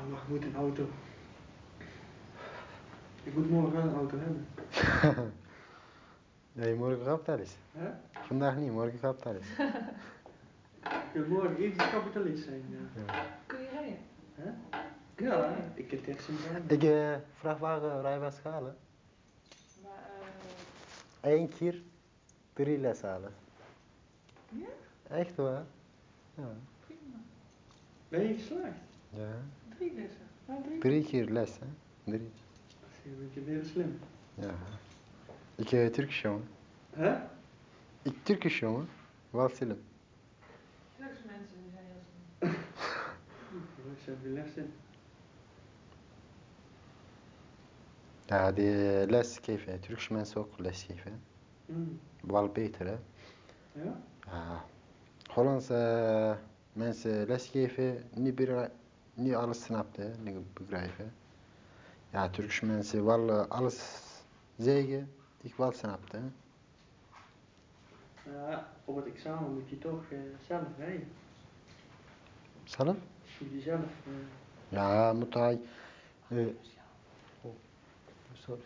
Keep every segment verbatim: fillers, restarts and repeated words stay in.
maar ik moet een auto. Ik moet morgen wel een auto hebben. Nee, morgen gaat dat eens. Hè? Vandaag niet, morgen gaat dat eens. Ik wil morgen eerst kapitalist zijn. Ja. Ja. Kun je rijden? Hè? Ja, ik heb echt zin in. Ik uh, vrachtwagen rijbewijs halen. Maar uh... Eén keer drie les halen. Ja? Echt waar? Ja. Prima. Ben je geslaagd? Ja. Drie lessen. Maar drie? Drie keer les, hè? Drie. Dat is heel slim. Ja. Ik uh, Turkisch jongen. Hè? Ik Turkisch jongen. Wel slim. Turkse mensen die zijn heel slim. Ik heb je les in. Ja, die les geven, Turkse mensen ook les geven. Mm. Wel beter, hè? Ja? Ja. Hollandse uh, mensen lesgeven, niet, begrijp, niet alles snappen, niet begrijpen. Ja, Turkse mensen wel uh, alles zeggen, ik wel snapte. Ja, op het examen moet je toch uh, zelf rijden. Zelf? Moet je zelf... Uh... Ja, moet hij... Uh, oh, sorry.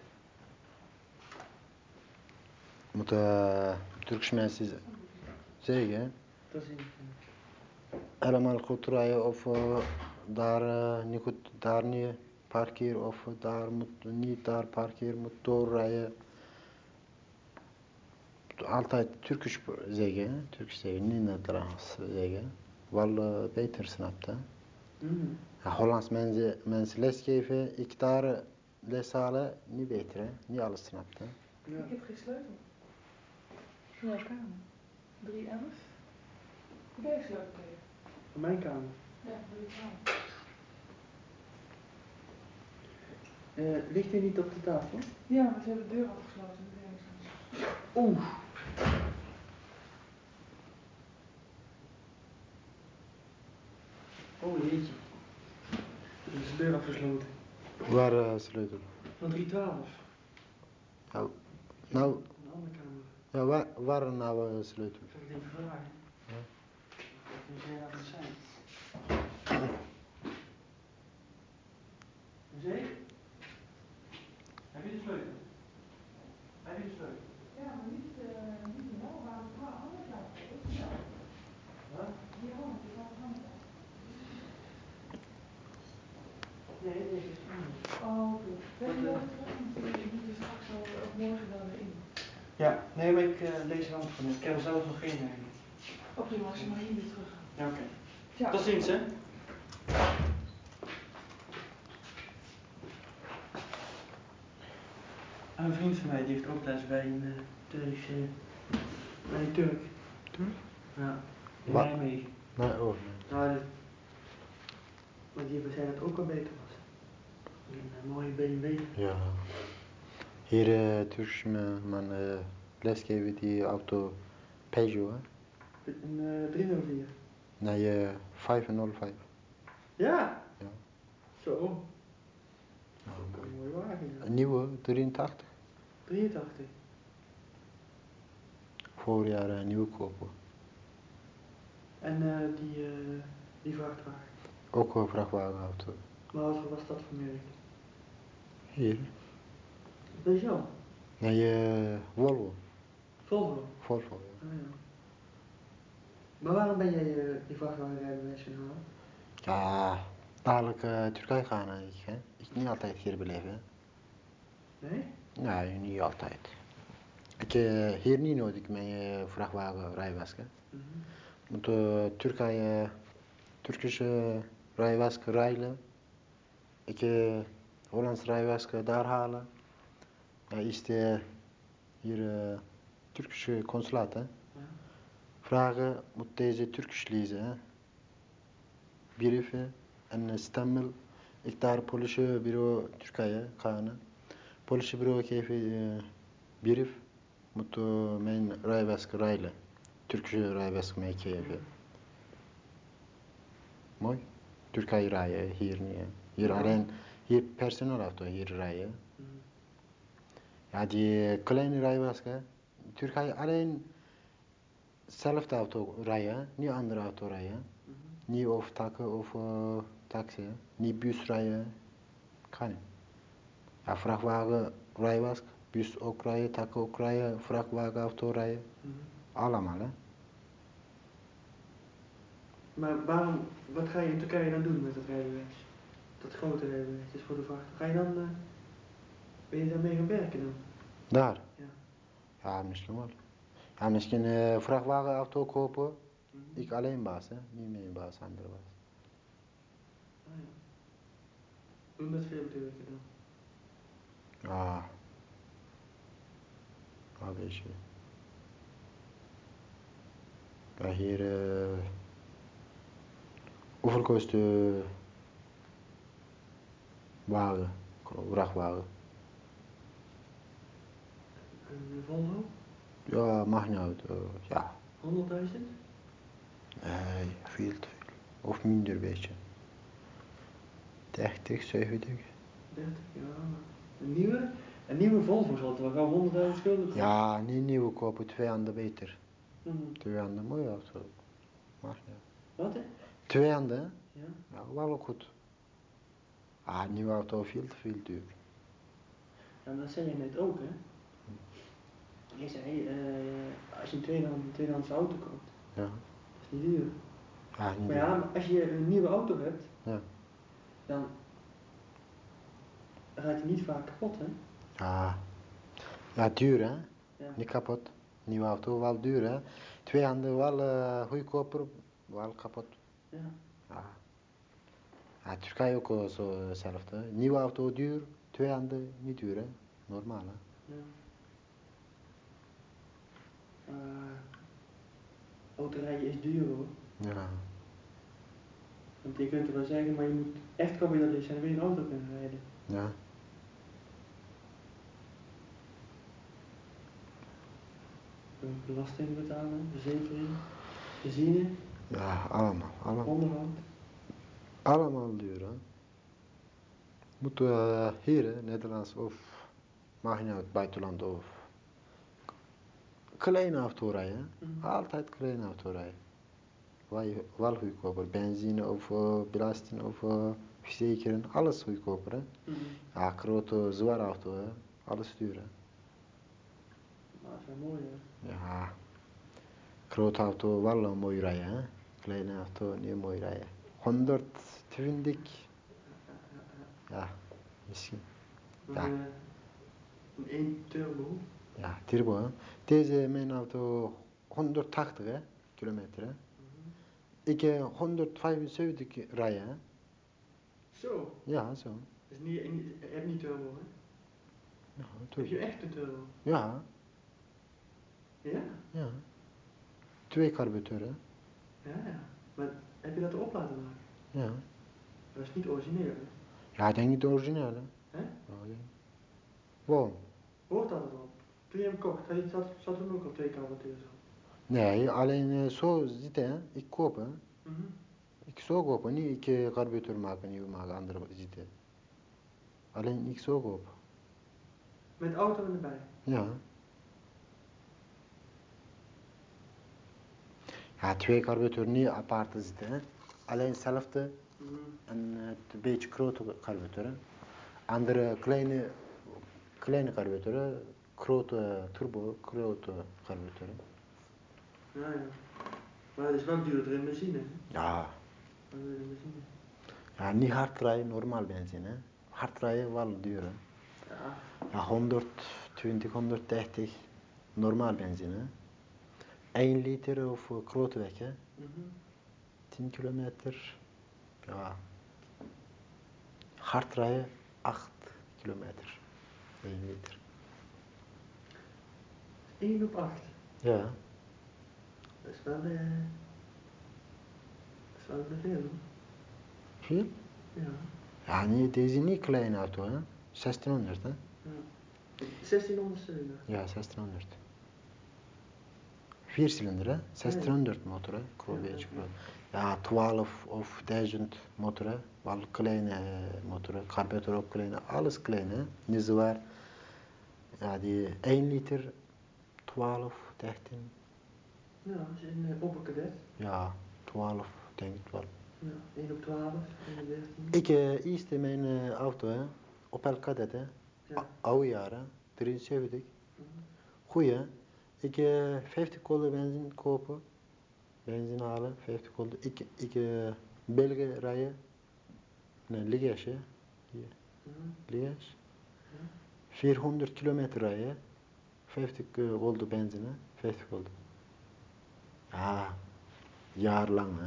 Moet uh, Turkse mensen zeggen. Dat is in. Helemaal goed rijden of uh, daar uh, niet goed, daar niet parkeren of daar moet niet daar parkeren, moet doorrijden. Altijd Turkisch zeggen, hè? Turks zeggen, niet Nederlands zeggen. Wel uh, beter snapt, hè. Mm. Ja, Hollands mensen, mensen lesgeven, ik daar les halen, niet beter, hè. Niet alles snapt, hè. Ja. Ik heb geen sleutel. Voor jouw kamer. drie elf. Hoe ben je sleutel tegen? Voor mijn kamer? Ja, voor je kamer. Uh, ligt hij niet op de tafel? Ja, maar ze hebben de deur afgesloten. Oeh. Oh jeetje. Er is de deur afgesloten. Waar uh, sleutel? Van drie twaalf. Ja, nou... Een andere kamer. Ja, waar, waar nou uh, sleutel? Ik zal het even vragen. Ja. Wat moet jij laten zijn? Zeker? Heb je de sleutel? Heb je de sleutel? Ja, maar niet, uh, niet de nou, maar het gaat anders uit. Ja. Wat? Die hand, die gaat anders uit. Nee, deze is anders. Oh, oké. Ben je wel terug? Want je moet er straks al, of morgen wel weer in. Ja, nee, maar ik uh, lees de hand van. Ik heb er zelf nog geen eigenlijk. Oké, maar als je maar hier weer terug gaat. Ja, oké. Okay. Ja. Tot ziens, hè? Een vriend van mij die heeft ook les bij een uh, Turkse, bij een Turk. Turk? Ja, in Wat? Nijmegen. Nee, oh nee. Nou, dat, maar die zei dat het ook al beter was. Een uh, mooie B M W. Ja. Hier uh, Turks man uh, lesgeven die auto Peugeot, hè? Een uh, driehonderdvier. Nee, uh, vijfhonderdvijf. Ja? Ja. Zo. Ja, Dat is ook mooi. een mooie wagen. Ja. Een nieuwe, drieëntachtig. drieëntachtig. Voorjaar een nieuwe kopen. En uh, die, uh, die vrachtwagen? Ook een vrachtwagenauto. Maar wat was dat voor merk? Hier? Peugeot? Nee, uh, Volvo. Volvo? Volvo, ja. Ah, ja. Maar waarom ben jij uh, die vrachtwagenrijbewijs gaan halen? Ja, dadelijk uh, Turkije gaan, hè, ik, hè. Ik niet altijd hier beleven. Nee? Nee, niet altijd. Ik uh, hier niet nodig met uh, vrachtwagenrijbewijs, hè. Mm-hmm. Moet uh, Turkije, Turkische rijbewijs rijden. Ik uh, Hollands rijbewijs daar halen. Ja, is de hier uh, Turkische consulaat, hè. Ja. Vragen moet deze Turkisch lezen, hè. Brieven en stemmel. Ik daar politiebureau Turkije gaan. Politiebureau geeft uh, brief. Moet uh, mijn rijbewijs rijden. Turkse rijbewijs mij geven. Mm. Mooi. Turkije rijden, hier niet. Hè. Hier ja. Alleen, hier personeelauto hier rijden. Mm. Ja, die kleine rijbewijs, Turkije alleen hetzelfde auto rijden, niet andere auto rijden. Mm-hmm. Niet of takken of uh, taxi, niet bus rijden, kan niet. Ja, vrachtwagen rijden was, bus ook rijden, taxi ook rijden, vrachtwagen, auto rijden, Mhm. allemaal hè. Maar waarom, wat ga je in Turkije dan doen met dat rijbewijs? Dat grote rijbewijs, dus voor de vracht. Ga je dan, uh, ben je daarmee gaan werken dan? Daar? Ja. Ja, misschien wel. Ja, misschien uh, vrachtwagen, auto kopen, Mhm. ik alleen baas hè, niet meer baas, andere baas. Ah ja. Doen dat veel betekent dan? Ja. Ja, weet je. Ja, hier, uh, hoeveel kost de wagen, vrachtwagen? Een Volvo? Ja, mag niet uit, uh, ja. honderdduizend? Nee, veel te veel. Of minder, weet je. dertig, zeventig. dertig, ja. Een nieuwe? Een nieuwe Volvo zal het wel gauw honderdduizend schulden kosten. Ja, niet nieuwe kopen, twee handen beter. Mhm. Twee handen, mooi auto. Mag niet. Wat hè? Twee handen, Ja. ja, wel goed. Ah, nieuwe auto veel te veel duur. Ja, maar dat zei je net ook hè. Je zei, uh, als je een tweedehands, tweedehands auto koopt, Ja. dat is niet duur. Ja, niet Maar ja, maar als je een nieuwe auto hebt, ja. dan gaat hij niet vaak kapot hè. Ja. Ja, duur hè. Ja. Niet kapot. Nieuwe auto, wel duur hè. Twee handen, wel uh, goedkoper, wel kapot. Ja. Ja. Ja, Turkije ook uh, zo hetzelfde. Nieuwe auto duur, twee handen niet duur hè. Normaal hè. Ja. Uh, autorijden is duur hoor. Ja. Want je kunt er wel zeggen, maar je moet echt kapitalist zijn, dan wil je een auto kunnen rijden. Ja. Belasting betalen, verzekering, benzine, Ja, allemaal, allemaal. onderhoud. Allemaal duur hè. Moet uh, hier hè, Nederlands of mag niet uit buitenland of kleine auto rijden. Mm. Altijd kleine auto rijden. Wel, wel goedkoper. Benzine of uh, belasting of uh, verzekering, alles goedkoper hè. Mm. Ja, grote, zware auto hè. Alles duur hè. Nou, dat is wel mooi hè. Ja. Grote auto wel uh, mooi rijden hè. Kleine auto niet mooi rijden. honderdtwintig. Ja, ja, ja. Ja, misschien. Maar Ja. uh, een één turbo. Ja, turbo hè. Deze mijn auto honderdtachtig hè, kilometer hè. Mm-hmm. Ik uh, honderdvijfenzeventig rijden hè. Zo. Ja, zo. Dus niet, je hebt niet turbo hè? Ja, Heb je turbo. echt een turbo? Ja. Ja? Ja. Twee carburator hè. Ja, ja. Maar heb je dat erop laten maken? Ja. Dat is niet origineel hè? Ja, ik denk niet origineel hè. Hè? Ja, denk. Waarom? Hoort dat erop? Toen je hem kocht, had je- zat, zat er ook al twee carburateurs op? Nee, alleen uh, zo zitten hè. Ik koop hè. Mm-hmm. Ik zo kopen, niet ik uh, carburator maken, nieuw maken, andere zitten. Alleen ik zo koop. Met auto erbij? Ja. Ja, twee carburator niet apart zitten hè. Alleen hetzelfde. Mm-hmm. En uh, een beetje grote carburator hè. Andere kleine, kleine carburator, grote turbo, grote carburator. Ja, ja. Maar het is wel duurder in benzine hè? Ja. Wat wil je in benzine? Ja, niet hard rijden, normaal benzine. Hè. Hard rijden wel duur. Hè. Ja. Ja, honderdtwintig, honderddertig, normaal benzine. Hè. één liter of uh, grote weg, hè. Mm-hmm. tien kilometer. Ja. Hard rijden, acht kilometer. één liter. één op acht. Ja. Dat is wel, eh... dat is wel te veel hoor. Veel? Ja. Ja, nee, deze is niet klein auto, hè. zestienhonderd, hè. Ja. zestienhonderd cilinder. Ja, zestienhonderd. Vier cilinder, hè. zestienhonderd motor, hè. Groot Ja, beetje ja, groot. Ja, twaalf of duizend motor, hè. Wel kleine motor, hè. Carburator ook klein, alles klein, hè. Niet zwaar. Ja, die één liter, twaalf, dertien. ja, dat is een uh, Opel Kadett. Ja, twaalf, denk ik wel. Ja, één op twaalf, één op dertien. Ik uh, eerst in mijn uh, auto, hè, Opel Kadett, hè, Ja. oude jaren, drieënzeventig. Mhm. Goeie, hè. Ik uh, vijftig gulden benzine kopen, benzine halen, vijftig gulden. Ik, ik uh, België rijden, nee, Liège, hè, hier, Mhm. Liège. Ja. vierhonderd kilometer rijden, vijftig gulden benzine, vijftig gulden. Ja, jaar lang, hè.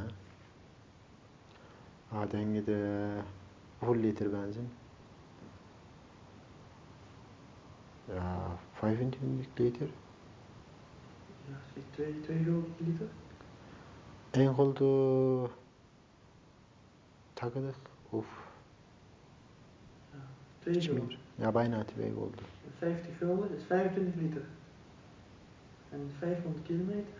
Ah, denk je de, hoeveel liter benzine? Ja, vijfentwintig liter. Ja, zie twee, twee gulden per liter. één gulden tachtig of Ja, twee iets gulden. meer. Ja, bijna twee gulden. vijftig gulden is vijfentwintig liter. En vijfhonderd kilometer.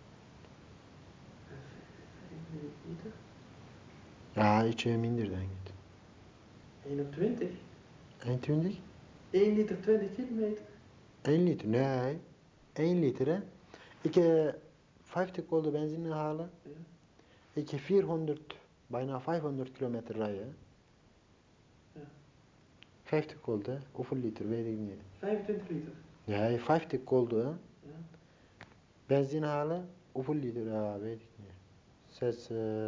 vijfentwintig liter. Ja, ietsje minder denk ik. één op twintig. eenentwintig? één liter twintig kilometer. één liter, nee. één liter, hè. Ik uh, vijftig gulden benzine halen. Ja. Ik heb vierhonderd, bijna vijfhonderd kilometer rijden. Ja. vijftig gulden, hoeveel liter, weet ik niet. vijfentwintig liter. Ja, vijftig gulden, hè. Ja. Benzine halen, hoeveel liter, ja, weet ik niet. Zes, uh,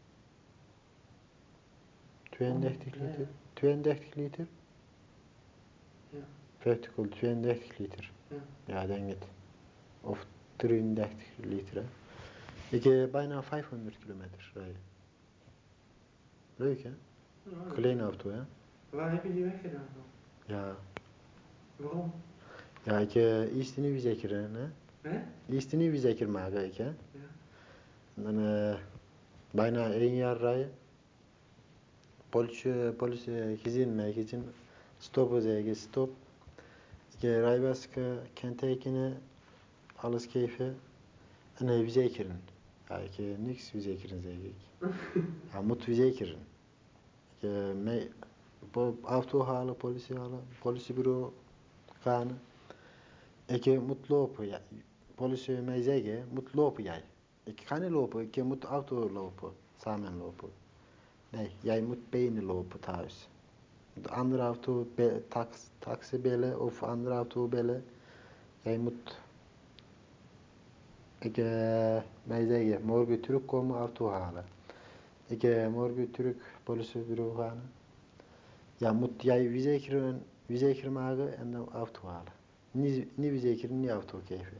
tweeëndertig Oh, ja, liter. ja. tweeëndertig liter. Ja. vijftig gulden, tweeëndertig liter. Ja. Ja, denk het. Of drieëndertig liter, hè. Ik heb bijna vijfhonderd kilometer rijden. Leuk, hè? Oh, Kleine auto, hè? waar heb je die weggedaan dan? Ja. Waarom? Ja, ik uh, eerst niet verzekeren, hè? Hè? Eerst niet verzekerd maken, ik, hè? Ja. En dan uh, bijna één jaar rijden. Politie, politie gezien, mij gezien. Stoppen, zeggen, stop. Ik uh, rijbewijs kentekenen, alles geven. En uh, verzekeren. Ja, ik uh, niks verzekeren, zeg ik. Ja, moet verzekeren. Ik uh, mij auto halen, politie halen, politiebureau gaan. Ik uh, moet lopen, ja. Politie mij zeggen, moet lopen jij. Ik ga niet lopen, ik moet auto lopen, samen lopen. Nee, jij moet benen lopen thuis. De andere auto, be, tax, taxi bellen of andere auto bellen. Jij moet, ik uh, mij zeggen, morgen terugkomen, auto halen. Ik uh, morgen terug politiebureau gaan. Ja, moet jij verzekeren, verzekeren maken en dan auto halen. Niet, niet verzekeren, niet auto geven.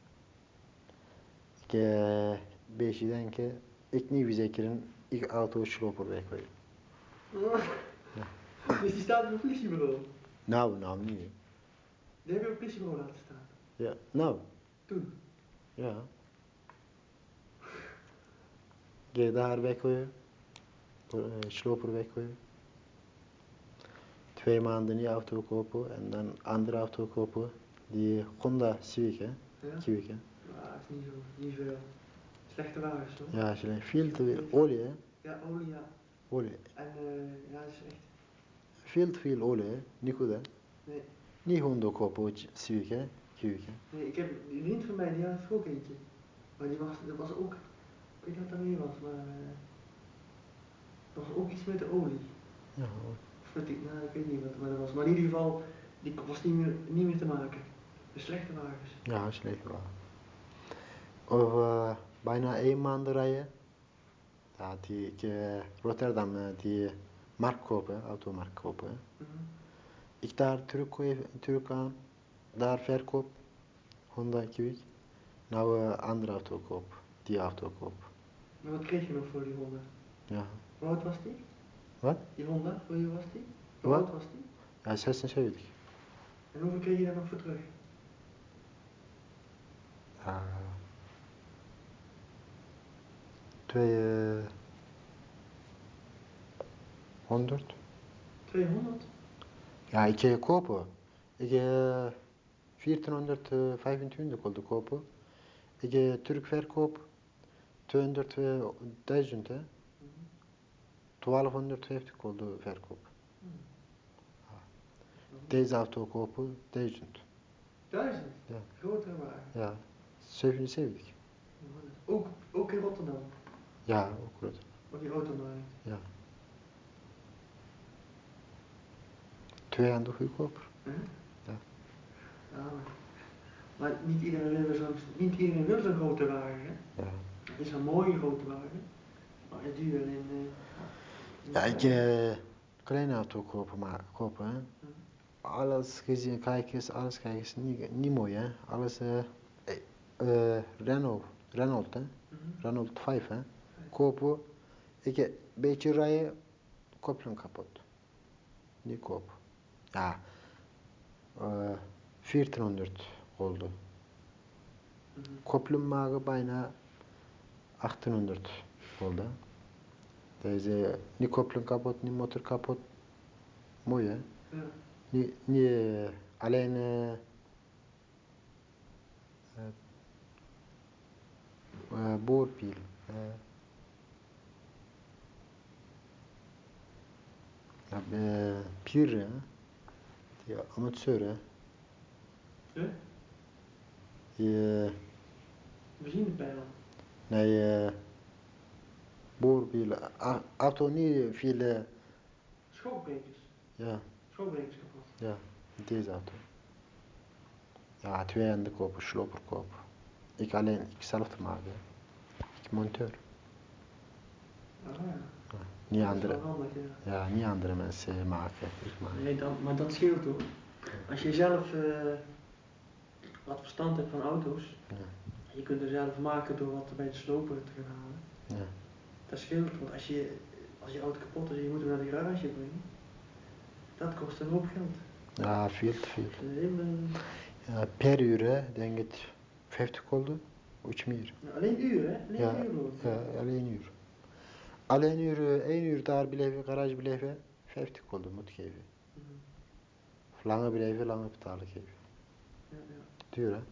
Ik uh, een beetje denken, ik niet verzekeren, ik auto sloper weggooien. Ja. Dus die staat op het politiebureau? Nou, nou niet. Die heb je op het politiebureau laten staan? Ja, nou. Toen? Ja. Ik daar weggooien, uh, sloper weggooien. Twee maanden die auto kopen en dan andere auto kopen. Die Honda Civic, hè? Ja? Civic, hè? Ja, is niet zo, niet veel. Slechte wagens hoor. Ja, ze veel te veel olie, hè? Ja, olie, ja. Olie. En uh, ja, dat is echt. Veel te veel olie, hè? Niet goed, hè? Nee. Niet Honda kopen, Civic, hè? Civic, hè? Nee, ik heb die vriend van mij, die had er ook eentje. Maar die was, dat was ook, ik weet niet wat dat meer was, maar uh, dat was ook iets met de olie. Ja, hoor. Of met die, nou ik weet niet wat, wat dat was. Maar in ieder geval, die was niet meer, niet meer te maken. De slechte wagens. Ja, slecht wel. Of uh, bijna één maand rijden. Ja, die, ik, uh, Rotterdam, uh, die markt kopen, automarkt kopen. Mm-hmm. Ik daar terug, terug aan, daar verkoop, Honda Civic. Nou, uh, andere auto koop, die auto koop. Maar wat kreeg je nog voor die Honda? Ja. Hoe oud was die? Wat? Die Honda, hoe was die? Hoe Wat? oud was die? Ja, zesenzeventig. En hoeveel kreeg je daar nog voor terug? Ja. Twee, uh, honderd. tweehonderd? Ja, ik ga kopen. Ik ga viertienhonderdvijfentwintig wilde kopen. Ik ga terugverkoop tweehonderdduizend, hè. Mm-hmm. twaalfhonderdvijftig wilde verkoop. Mm. Deze auto kopen, duizend. Duizend? Ja. Grotere wagen? Ja, zevenenzeventig. Ook, ook in Rotterdam? Ja, ook goed. Wat die auto draait. Ja. Twee handen goedkoper. Hè? Ja. Ja, maar, maar niet iedereen wil zo'n, niet iedereen wil zo'n grote wagen, hè? Ja. Het is een mooie grote wagen, maar het is duur in... Uh, Ja, ik uh, een kleine auto kopen, maar kopen, hè. Ja. Alles gezien, kijk eens, alles kijk eens, niet, niet mooi, hè. Alles, uh, uh, Renault, Renault, hè. Mm-hmm. Renault vijf, hè. Kopen, ik een beetje rijden, koppeling kapot. Niet kopen. Ja, uh, veertienhonderd gulden. Mm-hmm. Koppeling maken bijna achttienhonderd gulden. Deze, niet koppeling kapot, niet motor kapot. Mooi, hè? Ja. Niet, niet uh, alleen uh, uh, boorpiel. Uh, uh, pier, hè? Die amateur, hè? Ja? Die, uh, benzinepijl. nee, uh, boorpiel. Uh, auto niet veel. Uh, Schokbrekers. ja. Schokbrekers kapot. Ja, deze auto. Ja, twee handen kopen, sloper kopen. Ik alleen, ik zelf maken. Ik monteur. Ah ja. Ja, niet Ja, andere, dat is wel handig, ja. ja, niet andere mensen maken. Ik maak. Nee, dan, maar dat scheelt hoor. Als je zelf uh, wat verstand hebt van auto's, Ja. je kunt er zelf maken door wat bij de sloper te gaan halen. Ja. Dat scheelt, want als je, als je auto kapot is en je moet hem naar de garage brengen, dat kost een hoop geld. Ja, veel te veel. Dat is een hele... Ja, per uur, hè, denk ik vijftig gulden, iets meer. Ja, alleen uur, hè? Alleen Ja, uur lopen. ja, alleen uur. Alleen uur, uh, één uur daar blijven, garage blijven, vijftig gulden moet geven. Mm-hmm. Of langer blijven, langer betalen geven. Ja, ja. Duur, hè?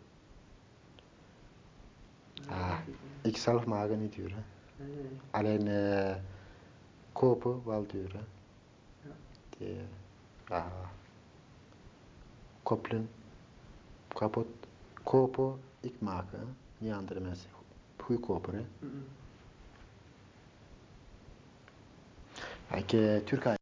Ja, Ah, ik zelf maken niet duur, hè? nee, nee. Alleen uh, kopen wel duur, hè? Ja. Die, ja, koppelen, kapot, kopen, ik maken, hè? Niet andere mensen. Goedkoper, hè? Mm-mm. Ik, uh, Turkije.